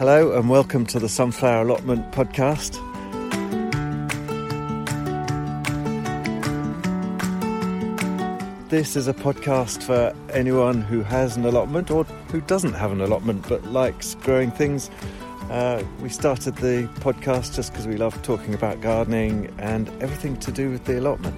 Hello and welcome to the Sunflower Allotment podcast. This is a podcast for anyone who has an allotment or who doesn't have an allotment but likes growing things. We started the podcast just because we love talking about gardening and everything to do with the allotment.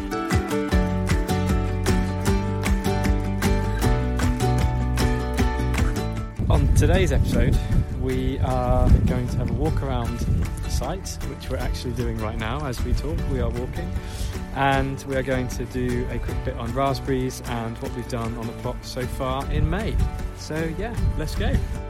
On today's episode, we are going to have a walk around the site, which we're actually doing right now as we talk. We are walking, and we are going to do a quick bit on raspberries and what we've done on the plot so far in May. So yeah, let's go.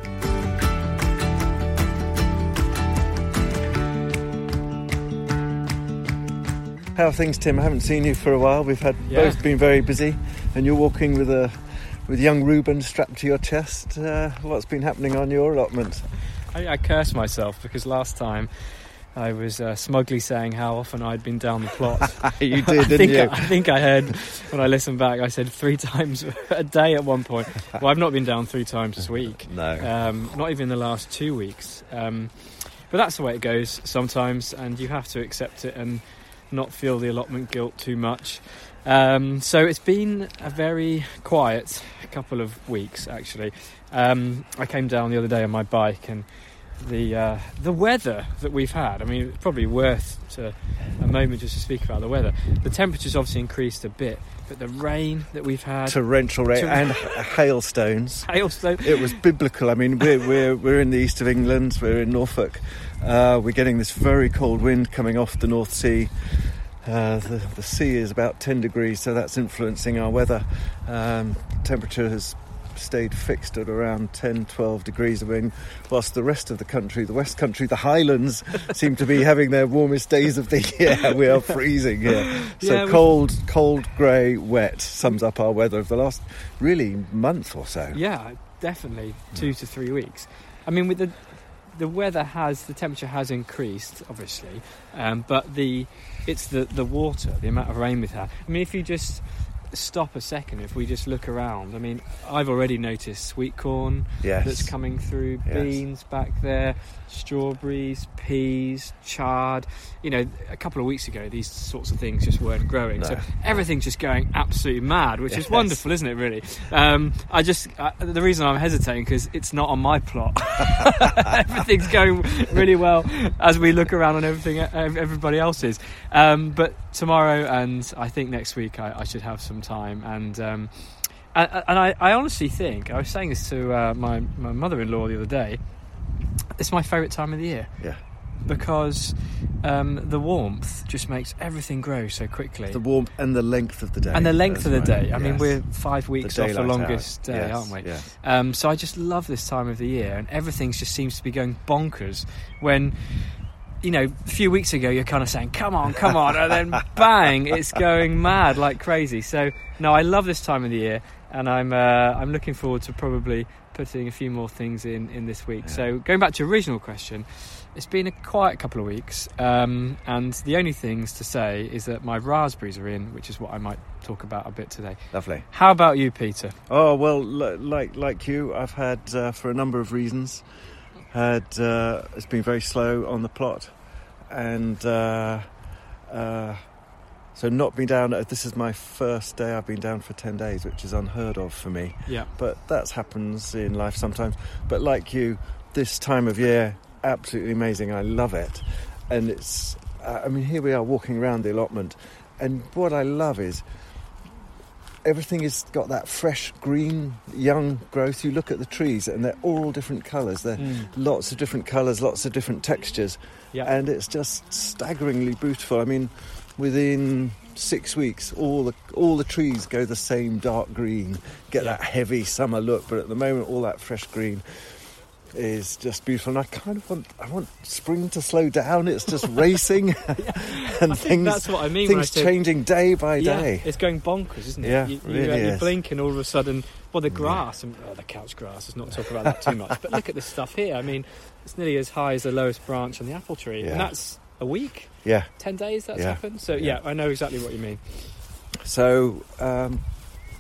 How are things, Tim? I haven't seen you for a while. We've both been very busy, and you're walking with young Reuben strapped to your chest. What's been happening on your allotment? I curse myself because last time I was smugly saying how often I'd been down the plot. You did, didn't you? I think I heard, when I listened back, I said 3 times a day at one point. Well, I've not been down 3 times this week. No. Not even the last 2 weeks. But that's the way it goes sometimes, and you have to accept it and not feel the allotment guilt too much. So it's been a very quiet couple of weeks, actually. I came down the other day on my bike, and the weather that we've had, I mean, it's probably worth a moment just to speak about the weather. The temperature's obviously increased a bit, but the rain that we've had, torrential rain and hailstones. It was biblical. I mean, we're in the east of England. We're in Norfolk. We're getting this very cold wind coming off the North Sea. The sea is about 10 degrees, so that's influencing our weather. Temperature has stayed fixed at around 10-12 degrees. I mean, whilst the rest of the country, the West Country, the Highlands seem to be having their warmest days of the year. We are freezing here. So cold, grey, wet sums up our weather of the last really month or so. Yeah, definitely 2 to 3 weeks. I mean, with the weather the temperature has increased, obviously, but it's the water, the amount of rain we've had. I mean, if you just stop a second, if we just look around, I mean, I've already noticed sweet corn that's coming through, beans back there, strawberries, peas, chard. You know, a couple of weeks ago, these sorts of things just weren't growing. No. So everything's just going absolutely mad, which is wonderful, isn't it, really? The reason I'm hesitating, because it's not on my plot. Everything's going really well as we look around on everybody else's. But tomorrow and I think next week I should have some time, and I honestly think, I was saying this to my mother-in-law the other day, it's my favourite time of the year. Yeah. Because the warmth just makes everything grow so quickly. The warmth and the length of the day. And the length of the day. I mean, we're 5 weeks off the longest day, aren't we? Yes. So I just love this time of the year, and everything just seems to be going bonkers when, you know, a few weeks ago you're kind of saying, come on, and then bang, it's going mad like crazy. So, no, I love this time of the year, and I'm looking forward to probably putting a few more things in this week. Yeah. So, going back to your original question, it's been a quiet couple of weeks, and the only things to say is that my raspberries are in, which is what I might talk about a bit today. Lovely. How about you, Peter? Oh, well, like you, I've had, for a number of reasons, it's been very slow on the plot, and so not been down. This is my first day I've been down for 10 days, which is unheard of for me. Yeah. But that happens in life sometimes. But like you, this time of year, absolutely amazing. I love it. And it's, I mean, here we are walking around the allotment, and what I love is everything has got that fresh green young growth. You look at the trees and they're all different colours. They're lots of different colours, lots of different textures. Yeah. And it's just staggeringly beautiful. I mean, within 6 weeks, all the trees go the same dark green, get that heavy summer look. But at the moment, all that fresh green is just beautiful. And I want spring to slow down. It's just racing, and I think that's what I mean. Things changing day by day. It's going bonkers, isn't it? Yeah, you blink, and all of a sudden, well, the grass and the couch grass. Let's not talk about that too much. But look at this stuff here. I mean, it's nearly as high as the lowest branch on the apple tree, and that's a week. 10 days that's happened. So I know exactly what you mean. So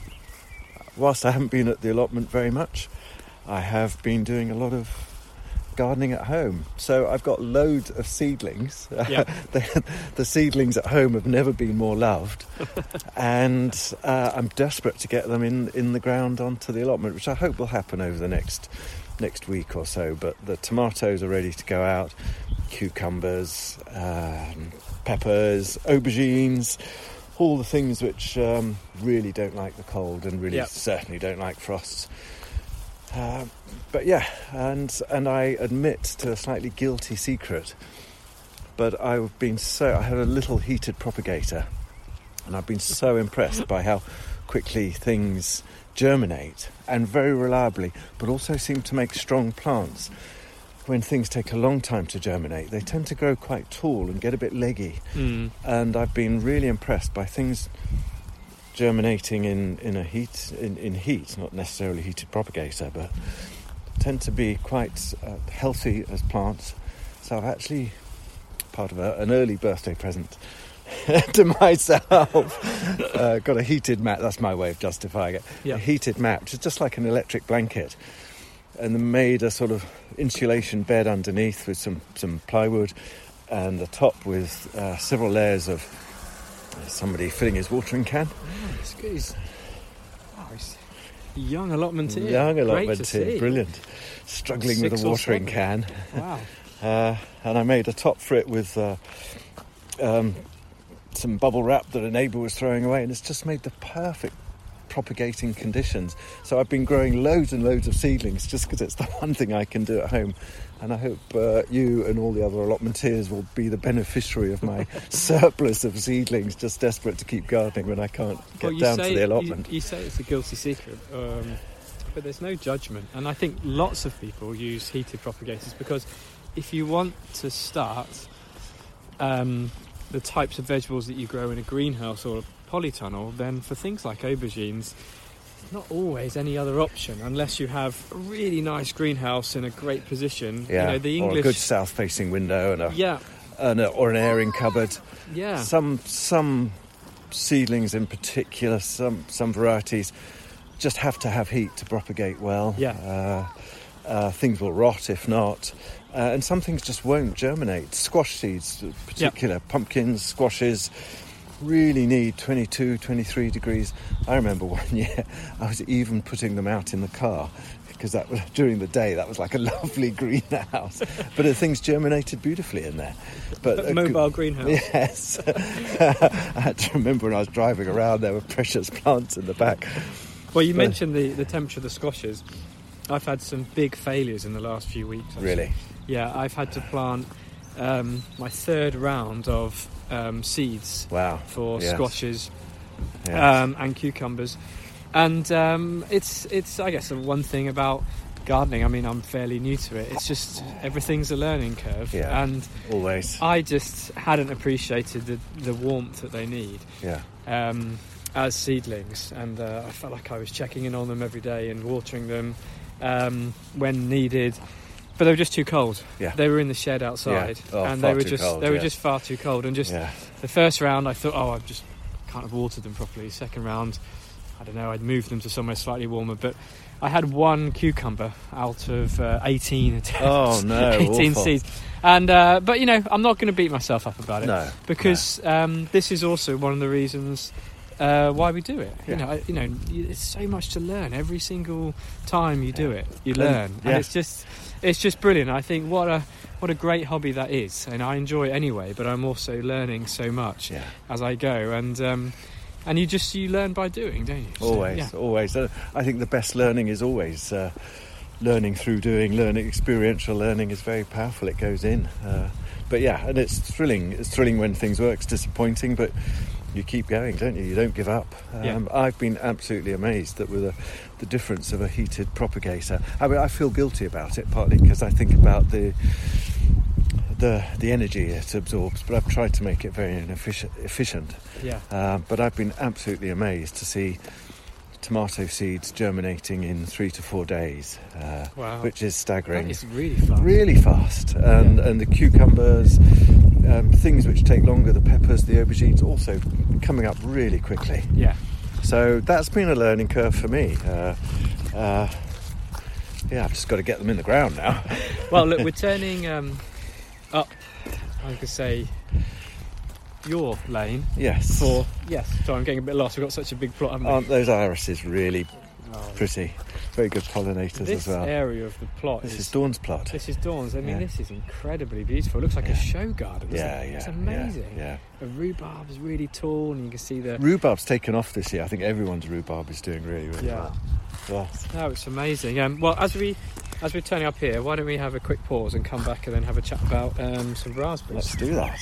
whilst I haven't been at the allotment very much, I have been doing a lot of gardening at home. So I've got loads of seedlings. The seedlings at home have never been more loved. And I'm desperate to get them in the ground onto the allotment, which I hope will happen over the next week or so. But the tomatoes are ready to go out, cucumbers, peppers, aubergines, all the things which really don't like the cold and really certainly don't like frosts. But yeah, and I admit to a slightly guilty secret, but I had a little heated propagator, and I've been so impressed by how quickly things germinate, and very reliably, but also seem to make strong plants. When things take a long time to germinate, they tend to grow quite tall and get a bit leggy. And I've been really impressed by things germinating in heat, not necessarily heated propagator, but tend to be quite healthy as plants. So I've actually, part of an early birthday present to myself, got a heated mat. That's my way of justifying it. A heated mat, which is just like an electric blanket, and then made a sort of insulation bed underneath with some plywood, and the top with several layers of somebody filling his watering can. He's young allotment here. Young allotment here, brilliant. Struggling with a watering can. Wow. And I made a top for it with some bubble wrap that a neighbour was throwing away, and it's just made the perfect propagating conditions. So I've been growing loads and loads of seedlings just because it's the one thing I can do at home. And I hope you and all the other allotmenteers will be the beneficiary of my surplus of seedlings, just desperate to keep gardening when I can't get down to the allotment. You say it's a guilty secret, but there's no judgment. And I think lots of people use heated propagators because if you want to start the types of vegetables that you grow in a greenhouse or a polytunnel, then for things like aubergines, not always any other option unless you have a really nice greenhouse in a great position. Yeah, the English, or a good south-facing window or an airing cupboard. Yeah, some seedlings in particular, some varieties just have to have heat to propagate well. Yeah, things will rot if not, and some things just won't germinate. Squash seeds, in particular, pumpkins, squashes, really need 22, 23 degrees. I remember one year I was even putting them out in the car because that was during the day. That was like a lovely greenhouse, but the things germinated beautifully in there. But mobile greenhouse. Yes. I had to remember when I was driving around, there were precious plants in the back. Well, you mentioned the temperature of the squashes. I've had some big failures in the last few weeks. Actually. Really? Yeah, I've had to plant my third round of seeds for squashes and cucumbers, and it's I guess the one thing about gardening, I mean, I'm fairly new to it, it's just everything's a learning curve, and always I just hadn't appreciated the warmth that they need as seedlings, and I felt like I was checking in on them every day and watering them when needed. But they were just too cold. Yeah. They were in the shed outside, and they were just far too cold. And just the first round, I thought, I just can't have watered them properly. Second round, I don't know, I'd moved them to somewhere slightly warmer. But I had one cucumber out of 18 attempts. Oh no, 18 awful. seeds. And but I'm not going to beat myself up about it. No, because this is also one of the reasons why we do it. Yeah. It's so much to learn. Every single time you do it, you learn, and it's just brilliant. I think what a great hobby that is, and I enjoy it anyway. But I'm also learning so much as I go, and you learn by doing, don't you? Always. I think the best learning is always learning through doing. Experiential learning is very powerful. It goes in, but and it's thrilling. It's thrilling when things work. It's disappointing, but you keep going, don't you? You don't give up. I've been absolutely amazed that with the difference of a heated propagator. I mean, I feel guilty about it, partly because I think about the energy it absorbs, but I've tried to make it very efficient. But I've been absolutely amazed to see tomato seeds germinating in 3 to 4 days, which is staggering. That is really fast. Really fast. And the cucumbers, things which take longer, the peppers, the aubergines, also coming up really quickly. Yeah. So that's been a learning curve for me. Yeah, I've just got to get them in the ground now. Well, look, we're turning up, I could say, your lane. Yes. So I'm getting a bit lost. We've got such a big plot, haven't we? Aren't those irises really pretty? Very good pollinators as well. This area of the plot This is Dawn's plot. This is Dawn's. I mean, this is incredibly beautiful. It looks like a show garden, doesn't it? Yeah. It's amazing. Yeah. The rhubarb is really tall, and you can see the... Rhubarb's taken off this year. I think everyone's rhubarb is doing really, really well. Yes. No, it's amazing. Well, as we're turning up here, why don't we have a quick pause and come back and then have a chat about some raspberries? Let's do that.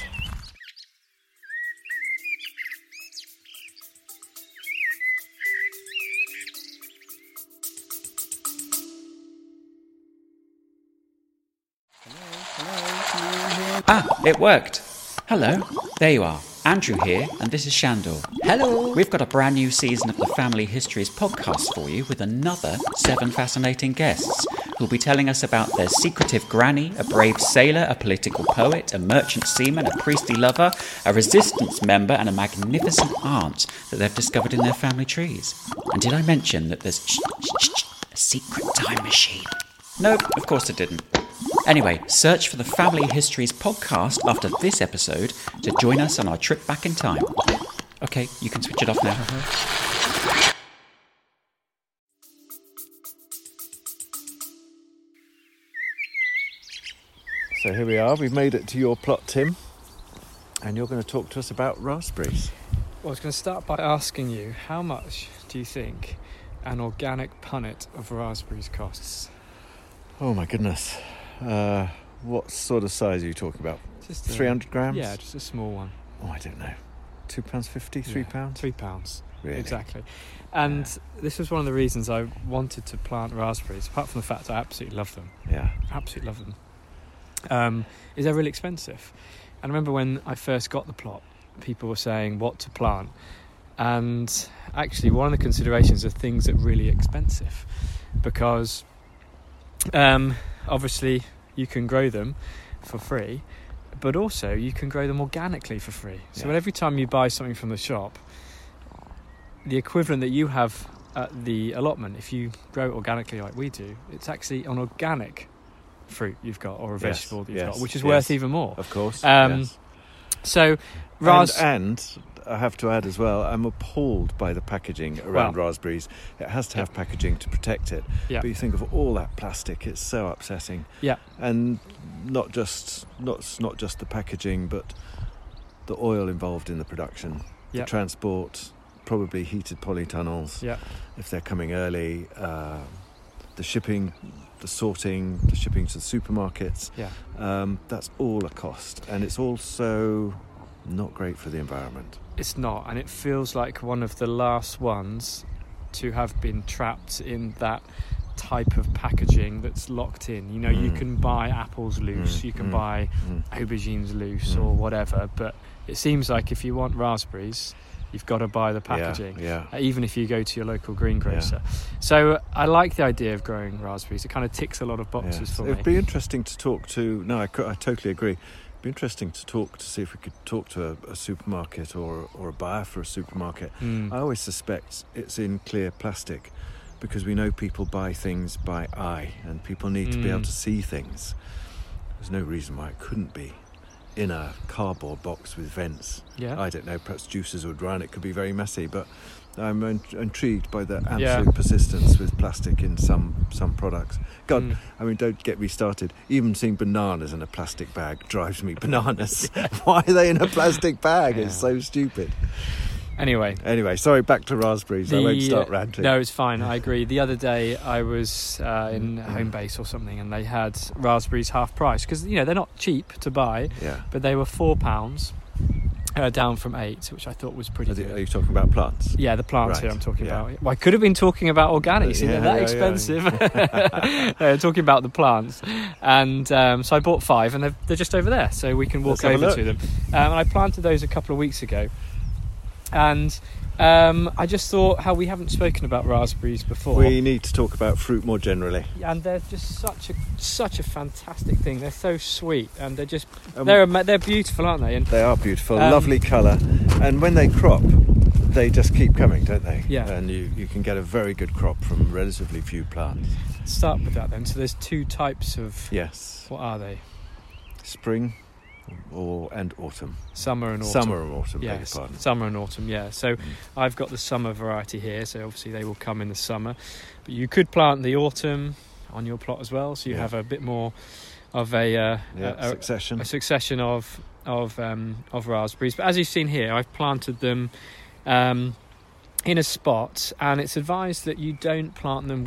It worked. Hello, there you are. Andrew here, and this is Shandor. Hello. We've got a brand new season of the Family Histories podcast for you with another 7 fascinating guests who'll be telling us about their secretive granny, a brave sailor, a political poet, a merchant seaman, a priestly lover, a resistance member, and a magnificent aunt that they've discovered in their family trees. And did I mention that there's a secret time machine? No, of course I didn't. Anyway, search for the Family Histories podcast after this episode to join us on our trip back in time. Okay, you can switch it off now. So here we are. We've made it to your plot, Tim. And you're going to talk to us about raspberries. Well, I was going to start by asking you, how much do you think an organic punnet of raspberries costs? Oh my goodness. What sort of size are you talking about? Just 300 grams? Yeah, just a small one. Oh, I don't know. £2.50, £3? £3. Really? Exactly. And this was one of the reasons I wanted to plant raspberries, apart from the fact I absolutely love them. Yeah. Absolutely love them. Is they're really expensive. And I remember when I first got the plot, people were saying what to plant. And actually, one of the considerations are things that are really expensive. Because obviously you can grow them for free, but also you can grow them organically for free. So every time you buy something from the shop, the equivalent that you have at the allotment, if you grow it organically like we do, it's actually an organic fruit you've got, or a vegetable that you've got, which is worth even more. Of course. So and I have to add as well, I'm appalled by the packaging around raspberries. It has to have packaging to protect it. Yeah. But you think of all that plastic, it's so upsetting. Yeah. And not just the packaging, but the oil involved in the production, the transport, probably heated polytunnels if they're coming early, the shipping, the sorting, the shipping to the supermarkets. That's all a cost, and it's also not great for the environment. It's not, and it feels like one of the last ones to have been trapped in that type of packaging that's locked in. You know, you can buy apples loose, you can buy aubergines loose or whatever, but it seems like if you want raspberries, you've got to buy the packaging, even if you go to your local greengrocer. So I like the idea of growing raspberries. It kind of ticks a lot of boxes for me. It'd be interesting to talk to... No, I totally agree. It'd be interesting to see if we could talk to a supermarket or a buyer for a supermarket. I always suspect it's in clear plastic because we know people buy things by eye and people need to be able to see things. There's no reason why it couldn't be in a cardboard box with vents. I don't know, perhaps juices would run. It could be very messy, but I'm intrigued by the absolute persistence with plastic in some products. God, I mean, don't get me started. Even seeing bananas in a plastic bag drives me bananas. Why are they in a plastic bag? It's so stupid. Anyway, sorry, back to raspberries. I won't start ranting. No, it's fine. I agree. The other day I was in Homebase or something, and they had raspberries half price because they're not cheap to buy. But they were £4. Down from 8, which I thought was pretty good. Are you talking about plants? Yeah, the plants here I'm talking about. Well, I could have been talking about organics. They're that expensive. I'm talking about the plants. And so I bought 5, and they're just over there, so we can walk over to them. And I planted those a couple of weeks ago. And I just thought how we haven't spoken about raspberries before. We need to talk about fruit more generally. And they're just such a fantastic thing. They're so sweet, and they're just they're beautiful, aren't they? And they are beautiful, lovely colour. And when they crop, they just keep coming, don't they? Yeah. And you can get a very good crop from relatively few plants. Let's start with that then. So there's 2 types of... Yes. What are they? Spring and autumn. Summer and autumn. Summer and autumn, beg your Yes, pardon. summer and autumn, yeah. So I've got the summer variety here, so obviously they will come in the summer. But you could plant the autumn on your plot as well, so you have a bit more of a succession of raspberries. But as you've seen here, I've planted them in a spot, and it's advised that you don't plant them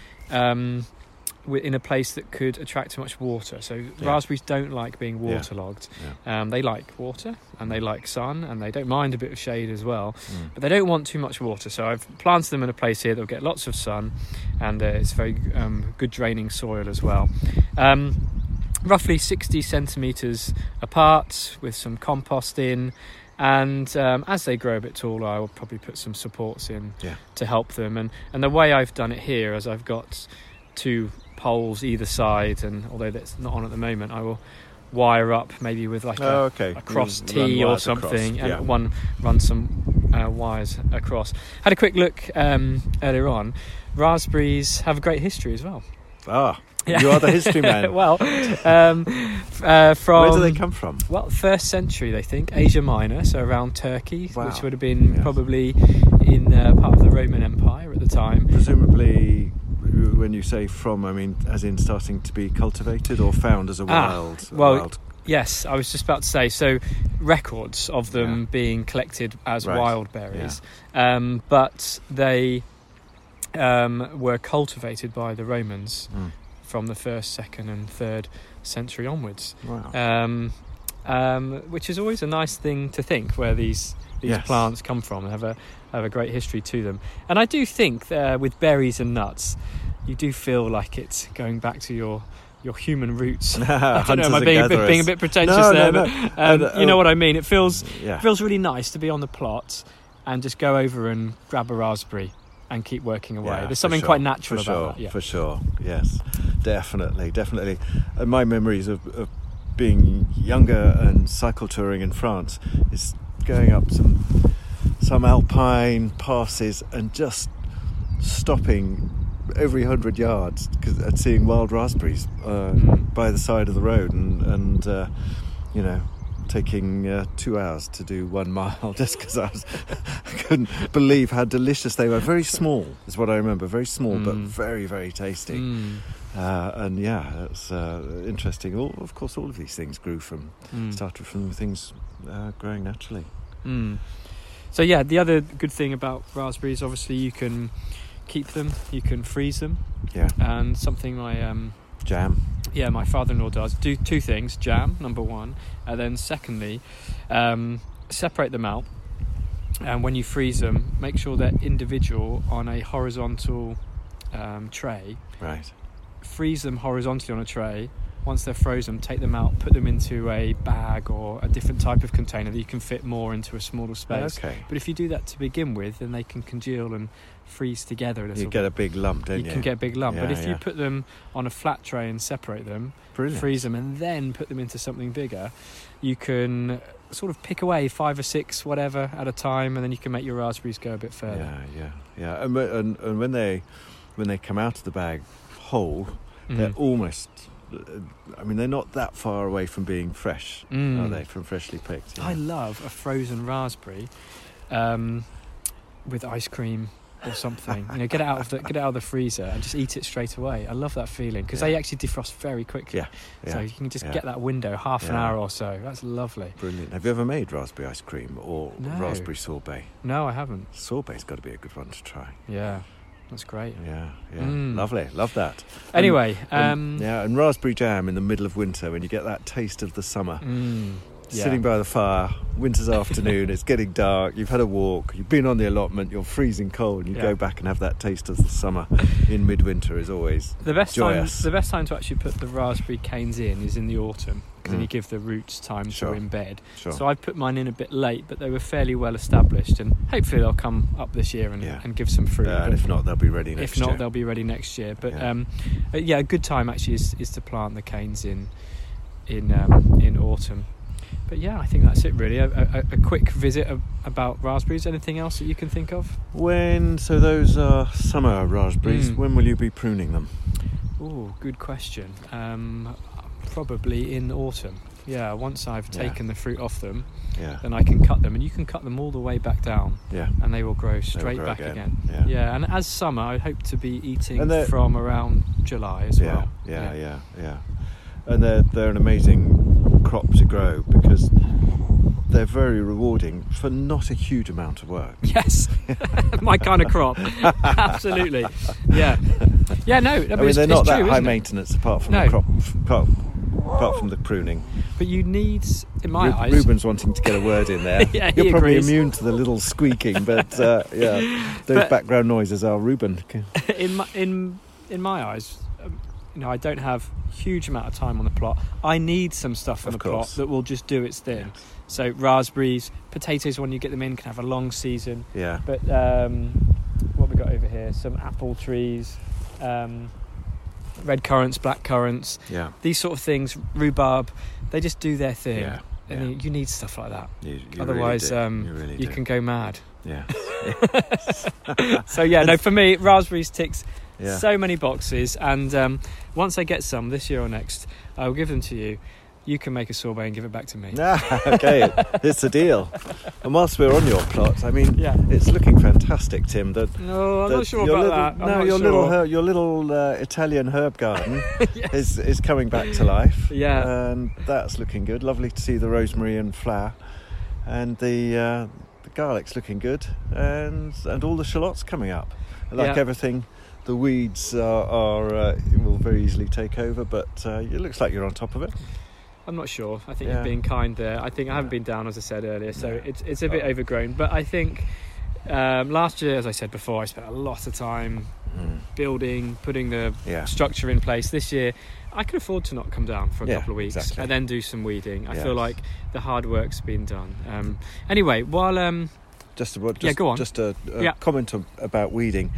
in a place that could attract too much water. So raspberries don't like being waterlogged. They like water and they like sun, and they don't mind a bit of shade as well, but they don't want too much water. So I've planted them in a place here that will get lots of sun, and it's very good draining soil as well. Roughly 60 centimetres apart, with some compost in, and as they grow a bit taller, I will probably put some supports in to help them. And the way I've done it here is I've got 2 poles either side, and although that's not on at the moment, I will wire up maybe with like a cross T or something, and run some wires across. Had a quick look earlier on. Raspberries have a great history as well. You are the history man. Well, from where do they come from? Well, 1st century, they think, Asia Minor, so around Turkey, which would have been probably in part of the Roman Empire at the time. Presumably, when you say from, I mean, as in starting to be cultivated or found as a wild. Yes, I was just about to say, so records of them being collected as wild berries, but they were cultivated by the Romans from the 1st, 2nd and 3rd century onwards. Which is always a nice thing to think, where these plants come from and have a great history to them. And I do think with berries and nuts, you do feel like it's going back to your human roots. I don't know, am I being a bit pretentious there? No. But you know what I mean. It feels really nice to be on the plot and just go over and grab a raspberry and keep working away. There's something quite natural about that. For sure, yes, definitely. And my memories of being younger and cycle touring in France is going up some alpine passes and just stopping every 100 yards and seeing wild raspberries by the side of the road, and taking 2 hours to do 1 mile just because I couldn't believe how delicious they were. Very small is what I remember. Very small, but very, very tasty. And it's interesting. Of course, all of these things started from things growing naturally. So the other good thing about raspberries, obviously, you can keep them, you can freeze them. And something my jam. My father-in-law does. Do 2 things: jam, number 1, and then secondly, separate them out. And when you freeze them, make sure they're individual on a horizontal tray. Right. Freeze them horizontally on a tray. Once they're frozen, take them out, put them into a bag or a different type of container that you can fit more into a smaller space. Okay. But if you do that to begin with, then they can congeal and freeze together a little bit. You get a big lump, don't you? You can get a big lump. But if you put them on a flat tray and separate them, freeze them, and then put them into something bigger, you can sort of pick away 5 or 6, whatever, at a time, and then you can make your raspberries go a bit further. Yeah. And when they come out of the bag whole, they're almost... I mean, they're not that far away from being fresh, are they? From freshly picked. I love a frozen raspberry with ice cream or something. Get it out of the freezer and just eat it straight away. I love that feeling because they actually defrost very quickly. So you can just get that window half an hour or so. That's lovely. Brilliant. Have you ever made raspberry ice cream or raspberry sorbet? No, I haven't. Sorbet's got to be a good one to try. Yeah. That's great. Yeah. Lovely. Love that. Anyway, and raspberry jam in the middle of winter when you get that taste of the summer. Sitting by the fire, winter's afternoon, it's getting dark, you've had a walk, you've been on the allotment, you're freezing cold, and you go back and have that taste of the summer in midwinter is always joyous. The best time to actually put the raspberry canes in is in the autumn, because then you give the roots time to embed. So I put mine in a bit late, but they were fairly well established, and hopefully they'll come up this year and give some fruit. And if not, they'll be ready next year. They'll be ready next year. But a good time actually is to plant the canes in autumn. But yeah, I think that's it really. A quick visit about raspberries. Anything else that you can think of? So those are summer raspberries. When will you be pruning them? Oh, good question. Probably in autumn. Yeah, once I've taken the fruit off them, then I can cut them, and you can cut them all the way back down, and they will grow straight back again. Yeah, and as summer, I hope to be eating from around July as well. Yeah. And they're an amazing crop to grow because they're very rewarding for not a huge amount of work. Yes, my kind of crop. Absolutely. Yeah. No. I mean, they're not that high maintenance apart from the crop. Apart from the pruning. But you need, in my eyes... Ruben's wanting to get a word in there. You're probably immune to the little squeaking, but those background noises are Ruben. In my eyes, I don't have a huge amount of time on the plot. I need some stuff on the plot that will just do its thing. Yes. So raspberries, potatoes, when you get them in, can have a long season. Yeah. But what we got over here? Some apple trees... red currants, black currants, these sort of things, rhubarb, they just do their thing. And you need stuff like that. You Otherwise, really you can go mad. Yeah. So for me, raspberries ticks so many boxes, and once I get some this year or next, I will give them to you. You can make a sorbet and give it back to me. Okay, it's a deal. And whilst we're on your plot, I mean, it's looking fantastic, Tim. I'm not sure about that. Your little Italian herb garden is coming back to life. Yeah, and that's looking good. Lovely to see the rosemary in flower, and the garlic's looking good, and all the shallots coming up. Like everything, the weeds will very easily take over, but it looks like you're on top of it. I'm not sure. I think you're being kind there. I think I haven't been down, as I said earlier, so it's a bit overgrown. But I think last year, as I said before, I spent a lot of time building, putting the structure in place. This year, I can afford to not come down for a couple of weeks and then do some weeding. I feel like the hard work's been done. Anyway, while... go on. Just a comment about weeding.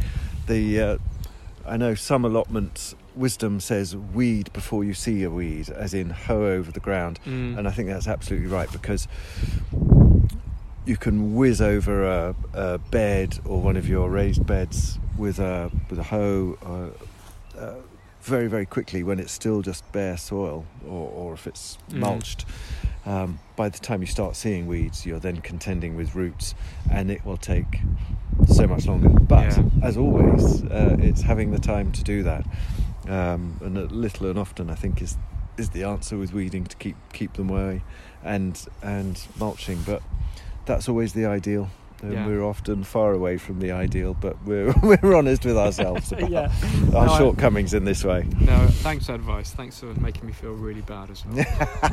I know some allotments... Wisdom says weed before you see a weed, as in hoe over the ground, and I think that's absolutely right, because you can whiz over a bed or one of your raised beds with a hoe very, very quickly when it's still just bare soil, or if it's mulched. By the time you start seeing weeds, you're then contending with roots, and it will take so much longer. But as always, it's having the time to do that. And little and often, I think, is the answer with weeding, to keep them away, and mulching. But that's always the ideal. We're often far away from the ideal, but we're honest with ourselves about our shortcomings in this way. No, thanks for advice. Thanks for making me feel really bad as well.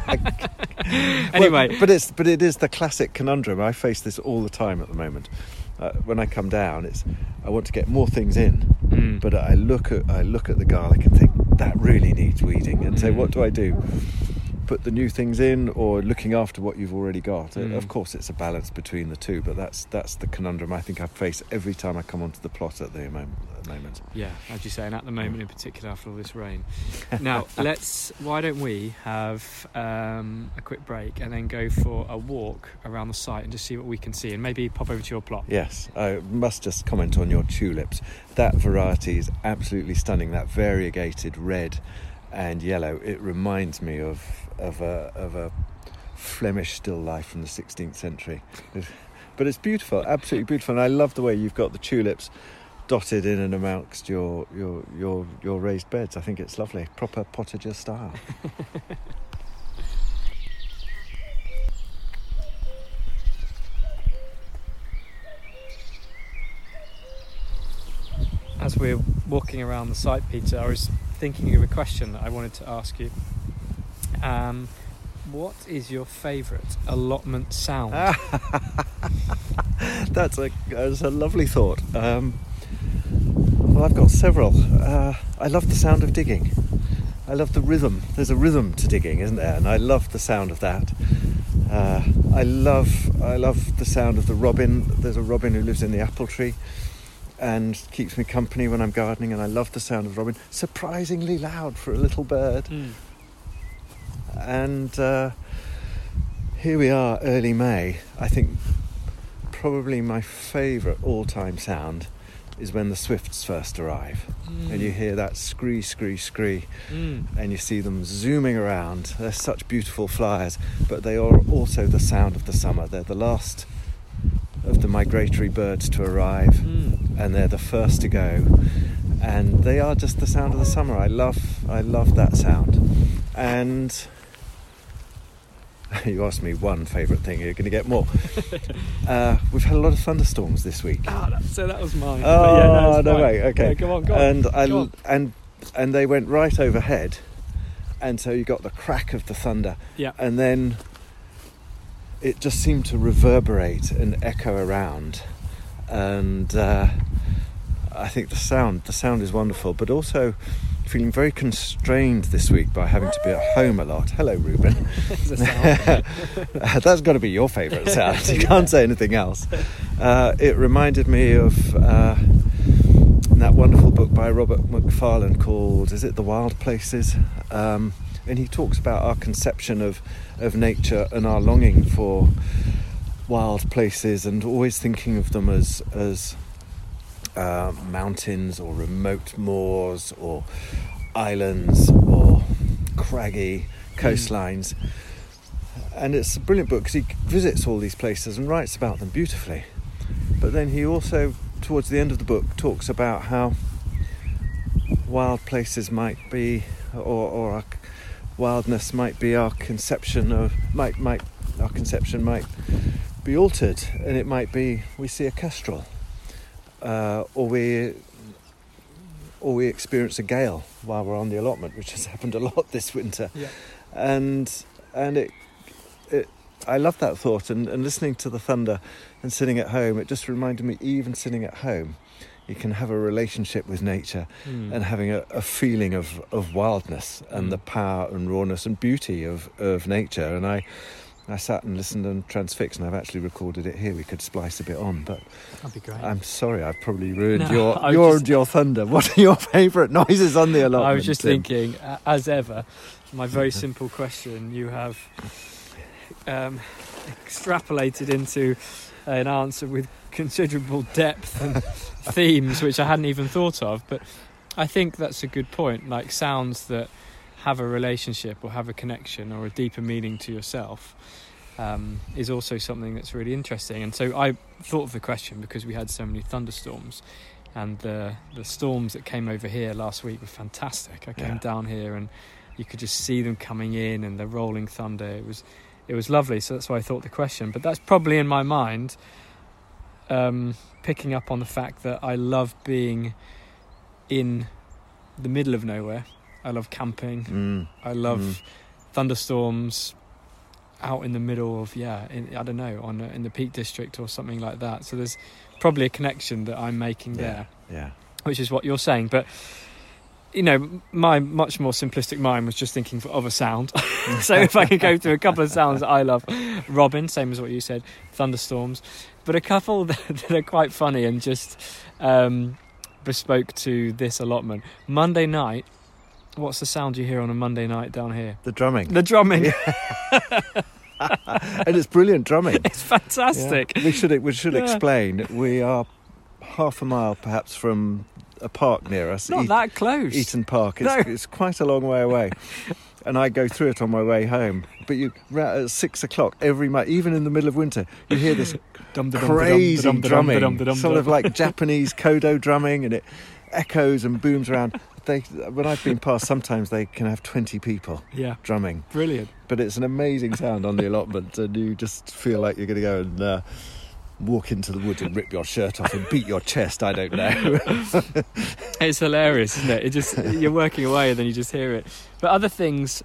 Anyway, but it is the classic conundrum. I face this all the time at the moment. When I come down, I want to get more things in, but I look at the garlic and think that really needs weeding, and say, what do I do? Put the new things in, or looking after what you've already got? Of course, it's a balance between the two, but that's the conundrum I think I face every time I come onto the plot at the moment. Yeah, as you say, and at the moment in particular, after all this rain. Now, why don't we have a quick break and then go for a walk around the site and just see what we can see, and maybe pop over to your plot. Yes, I must just comment on your tulips. That variety is absolutely stunning. That variegated red and yellow. It reminds me of a Flemish still life from the 16th century. But it's beautiful, absolutely beautiful, and I love the way you've got the tulips dotted in and amongst your raised beds. I think it's lovely, proper potager style. As we're walking around the site, Peter, I was thinking of a question that I wanted to ask you. What is your favourite allotment sound? That's a lovely thought. Well, I've got several. I love the sound of digging. I love the rhythm. There's a rhythm to digging, isn't there? And I love the sound of that. I love the sound of the robin. There's a robin who lives in the apple tree and keeps me company when I'm gardening, and I love the sound of the robin. Surprisingly loud for a little bird. And here we are, early May. I think probably my favourite all-time sound is when the swifts first arrive, and you hear that scree, scree, scree, and you see them zooming around. They're such beautiful flyers, but they are also the sound of the summer. They're the last of the migratory birds to arrive, and they're the first to go, and they are just the sound of the summer. I love that sound. And you asked me one favourite thing, you're going to get more. We've had a lot of thunderstorms this week. So that was mine. Oh, no way, okay. Yeah, go on. And they went right overhead, and so you got the crack of the thunder. Yeah. And then it just seemed to reverberate and echo around. And I think the sound is wonderful, but also feeling very constrained this week by having to be at home a lot. Hello, Ruben. That's got to be your favourite sound. You can't say anything else. It reminded me of that wonderful book by Robert Macfarlane called, is it The Wild Places? And he talks about our conception of nature and our longing for wild places, and always thinking of them as mountains or remote moors or islands or craggy coastlines. And it's a brilliant book because he visits all these places and writes about them beautifully. But then he also, towards the end of the book, talks about how wild places might be, or our wildness might be our conception of, our conception might be altered, and it might be we see a kestrel. Or we experience a gale while we're on the allotment, which has happened a lot this winter. Yeah. And it I love that thought, and listening to the thunder and sitting at home, it just reminded me, even sitting at home, you can have a relationship with nature and having a feeling of wildness and the power and rawness and beauty of nature. And I sat and listened and transfixed, and I've actually recorded it here. We could splice a bit on, but that'd be great. I'm sorry, I've probably ruined your thunder. What are your favourite noises on the allotment? I was just thinking, as ever, my very simple question, you have extrapolated into an answer with considerable depth and themes, which I hadn't even thought of. But I think that's a good point. Like sounds that have a relationship or have a connection or a deeper meaning to yourself is also something that's really interesting. And so I thought of the question because we had so many thunderstorms, and the storms that came over here last week were fantastic. I came down here and you could just see them coming in, and the rolling thunder. It was lovely. So that's why I thought the question. But that's probably in my mind picking up on the fact that I love being in the middle of nowhere. I love camping. I love thunderstorms out in the middle of in the Peak District or something like that. So there's probably a connection that I'm making there, which is what you're saying. But you know, my much more simplistic mind was just thinking of a sound. So if I could go through a couple of sounds that I love, robin, same as what you said, thunderstorms, but a couple that are quite funny and just bespoke to this allotment. Monday night. What's the sound you hear on a Monday night down here? The drumming. The drumming. Yeah. And it's brilliant drumming. It's fantastic. Yeah. We should explain. We are half a mile perhaps from a park near us. Not that close. Eaton Park. It's quite a long way away. And I go through it on my way home. But at 6 o'clock every night, even in the middle of winter, you hear this crazy drumming, sort of like Japanese kodo drumming, and it echoes and booms around. When I've been past, sometimes they can have 20 people drumming. Brilliant. But it's an amazing sound on the allotment, and you just feel like you're going to go and walk into the woods and rip your shirt off and beat your chest. I don't know. It's hilarious, isn't it? You're working away and then you just hear it. But other things,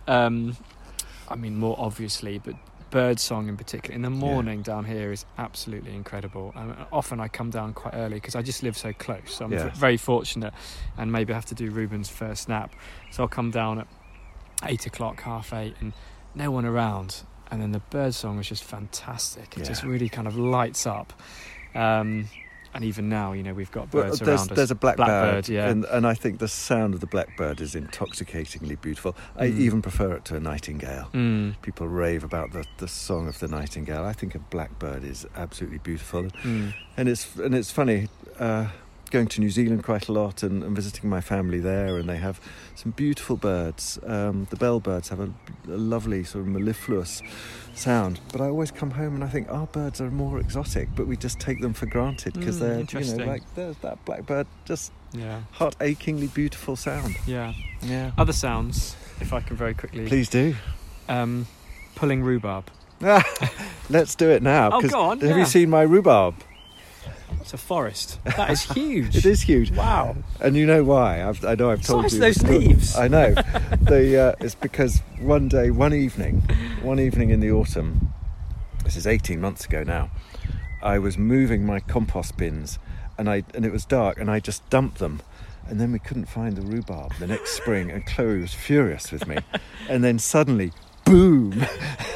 more obviously, but bird song in particular in the morning down here is absolutely incredible. Often I come down quite early because I just live so close, so I'm very fortunate, and maybe I have to do Ruben's first nap, so I'll come down at 8 o'clock, 8:30, and no one around, and then the bird song is just fantastic. It just really kind of lights up, and And even now, we've got birds Well, around us. there's a blackbird, yeah. and I think the sound of the blackbird is intoxicatingly beautiful. I even prefer it to a nightingale. People rave about the song of the nightingale. I think a blackbird is absolutely beautiful, and it's funny. Going to New Zealand quite a lot and visiting my family there, and they have some beautiful birds. The bellbirds have a lovely sort of mellifluous sound, but I always come home and I think our birds are more exotic, but we just take them for granted because they're, like there's that blackbird, just heart-achingly beautiful sound. Yeah. Other sounds, if I can very quickly. Please do. Pulling rhubarb. Let's do it now. Oh, go on. Have you seen my rhubarb? It's a forest. That is huge. It is huge. Wow. And you know why? I know I've told you. Those leaves. I know. It's because one evening in the autumn, this is 18 months ago now, I was moving my compost bins and it was dark and I just dumped them. And then we couldn't find the rhubarb the next spring and Chloe was furious with me. And then suddenly, boom!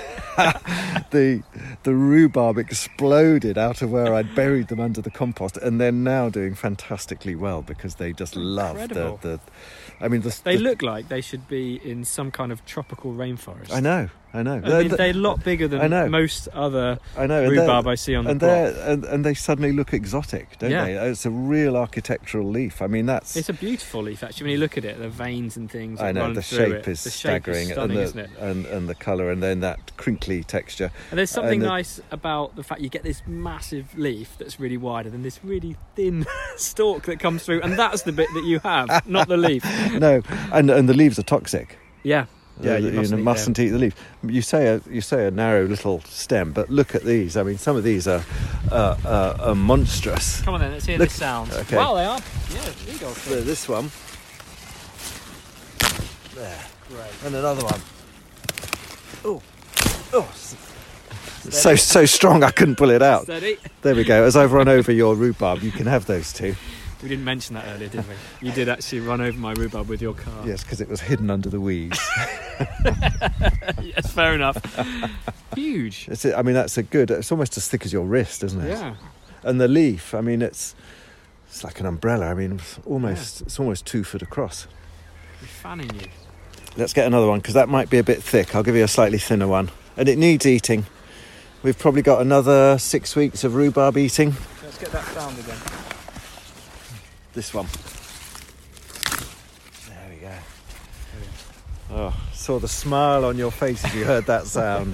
the rhubarb exploded out of where I'd buried them under the compost, and they're now doing fantastically well because they just love the. I mean, they look like they should be in some kind of tropical rainforest. I know. I mean, they're a lot bigger than most other rhubarb I see on the plot. And they suddenly look exotic, don't they? It's a real architectural leaf. I mean, it's a beautiful leaf, actually. When you look at it, the veins and things. I know, the shape is staggering, stunning, isn't it? And the colour, and then that crinkly texture. And there's something nice about the fact you get this massive leaf that's really wide, and then this really thin stalk that comes through, and that's the bit that you have, not the leaf. No, and the leaves are toxic. Yeah. Yeah, you mustn't eat the leaf. You say a narrow little stem, but look at these. I mean, some of these are monstrous. Come on then, let's hear the sound. Okay. Wow, they are. Yeah, here you go. This one. There. Great. And another one. Oh. So strong I couldn't pull it out. Steady. There we go. As I've run over your rhubarb, you can have those two. We didn't mention that earlier, did we? You did actually run over my rhubarb with your car. Yes, because it was hidden under the weeds. Yes, fair enough. Huge. I mean, it's almost as thick as your wrist, isn't it? Yeah. And the leaf, I mean, it's like an umbrella. I mean, it's almost 2 foot across. We're fanning you. Let's get another one, because that might be a bit thick. I'll give you a slightly thinner one. And it needs eating. We've probably got another 6 weeks of rhubarb eating. Let's get that sound again. This one. There we go. Oh, saw the smile on your face as you heard that sound.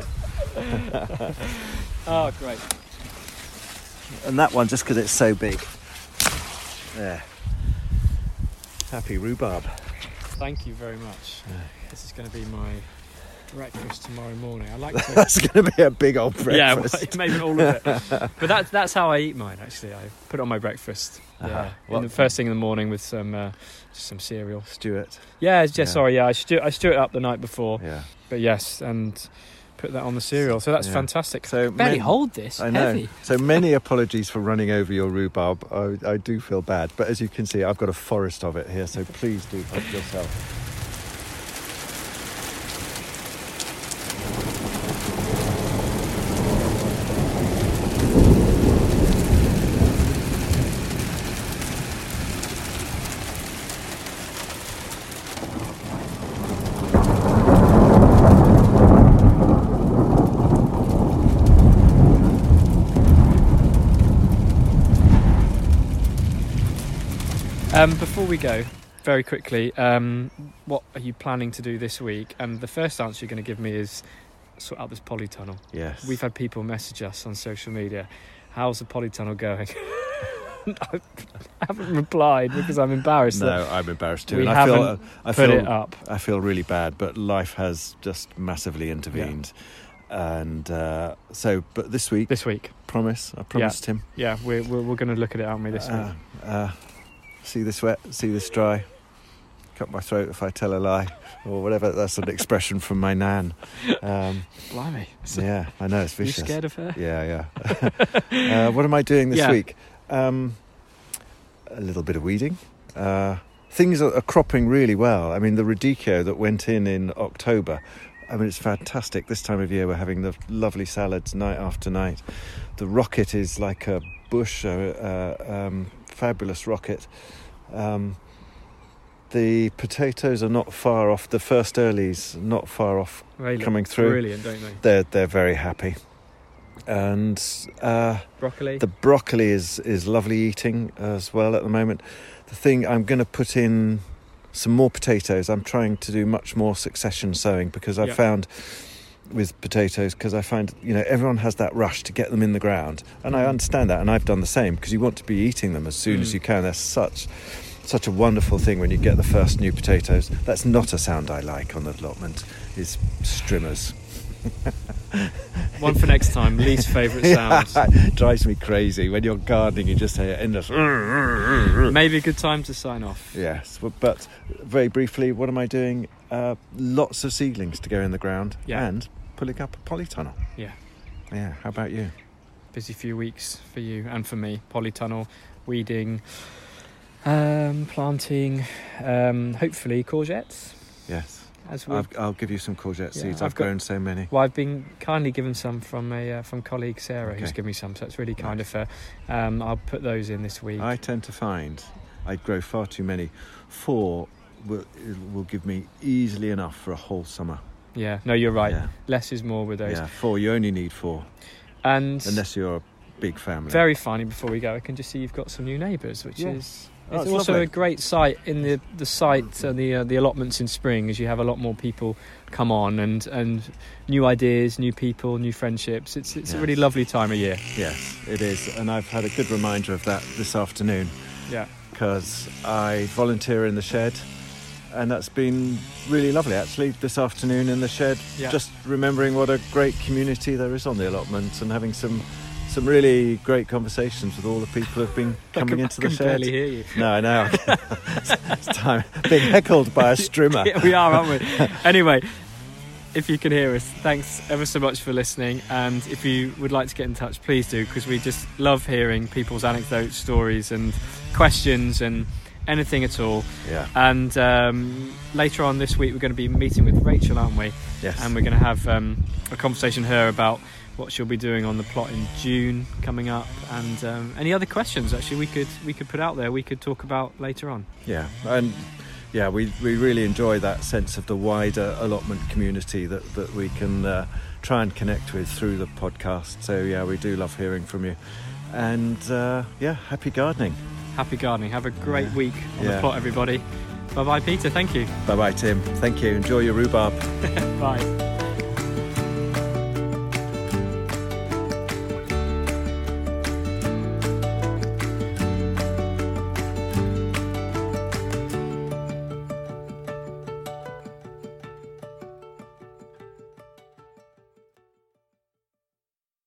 Oh, great. And that one, just because it's so big. There. Happy rhubarb. Thank you very much. This is going to be my breakfast tomorrow morning. I like to. That's going to be a big old breakfast. Yeah, maybe all of it. But that's how I eat mine. Actually, I put it on my breakfast. Yeah, the first thing in the morning with some cereal. Stew it. Yeah, sorry. Yeah, I stew it up the night before. Yeah. But yes, and put that on the cereal. So that's fantastic. So barely hold this. I know. Heavy. So many apologies for running over your rhubarb. I do feel bad, but as you can see, I've got a forest of it here. So please do help yourself. Before we go, very quickly, what are you planning to do this week? And the first answer you're going to give me is sort out this polytunnel. Yes. We've had people message us on social media. How's the polytunnel going? I haven't replied because I'm embarrassed. No, I'm embarrassed too. We and haven't put it up. I feel really bad, but life has just massively intervened. Yeah. And but this week, I promised him. Yeah, we're going to look at it, aren't we, this week? See this wet, see this dry. Cut my throat if I tell a lie, or whatever. That's an expression from my nan. Blimey. Yeah, I know, it's vicious. You scared of her? Yeah. What am I doing this week? A little bit of weeding. Things are cropping really well. I mean, the radicchio that went in October I mean, it's fantastic. This time of year, we're having the lovely salads night after night. The rocket is like a bush, fabulous rocket. The potatoes are not far off. The first earlies not far off coming through. Brilliant, don't they? They're very happy. And broccoli. The broccoli is lovely eating as well at the moment. The thing, I'm going to put in some more potatoes. I'm trying to do much more succession sowing because I've found with potatoes, because I find, everyone has that rush to get them in the ground, and I understand that, and I've done the same, because you want to be eating them as soon as you can. They're such a wonderful thing when you get the first new potatoes. That's not a sound I like on the allotment, is strimmers. One for next time. Least favourite sounds. It drives me crazy when you're gardening. You just hear endless. Maybe a good time to sign off. Yes, but very briefly, what am I doing? Lots of seedlings to go in the ground, and pulling up a polytunnel. Yeah. How about you? Busy few weeks for you and for me. Polytunnel, weeding, planting, hopefully courgettes. Yes. I'll give you some courgette seeds. I've grown so many. Well, I've been kindly given some from colleague Sarah, who's given me some, so it's really kind of her. I'll put those in this week. I tend to find I grow far too many. 4 will give me easily enough for a whole summer. Yeah, no, you're right. Yeah. Less is more with those. Yeah, 4. You only need 4. And unless you're a big family. Very finally, before we go, I can just see you've got some new neighbours, which is... It's also lovely. A great sight in the site and the allotments in spring, as you have a lot more people come on and new ideas, new people, new friendships. It's a really lovely time of year. Yes, it is, and I've had a good reminder of that this afternoon. Yeah, because I volunteer in the shed, and that's been really lovely actually. This afternoon in the shed, just remembering what a great community there is on the allotment and having some really great conversations with all the people who've been coming into the shed. I can barely hear you. No, I know. It's time. Being heckled by a strimmer. Yeah, we are, aren't we? Anyway, if you can hear us, thanks ever so much for listening. And if you would like to get in touch, please do, because we just love hearing people's anecdotes, stories and questions and anything at all. Yeah. And later on this week, we're going to be meeting with Rachel, aren't we? Yes. And we're going to have a conversation with her about what she'll be doing on the plot in June coming up, and any other questions actually we could put out there, we could talk about later on. Yeah, and we really enjoy that sense of the wider allotment community that we can try and connect with through the podcast. So we do love hearing from you, and happy gardening. Happy gardening. Have a great week on the plot, everybody. Bye bye, Peter. Thank you. Bye bye, Tim. Thank you. Enjoy your rhubarb. Bye.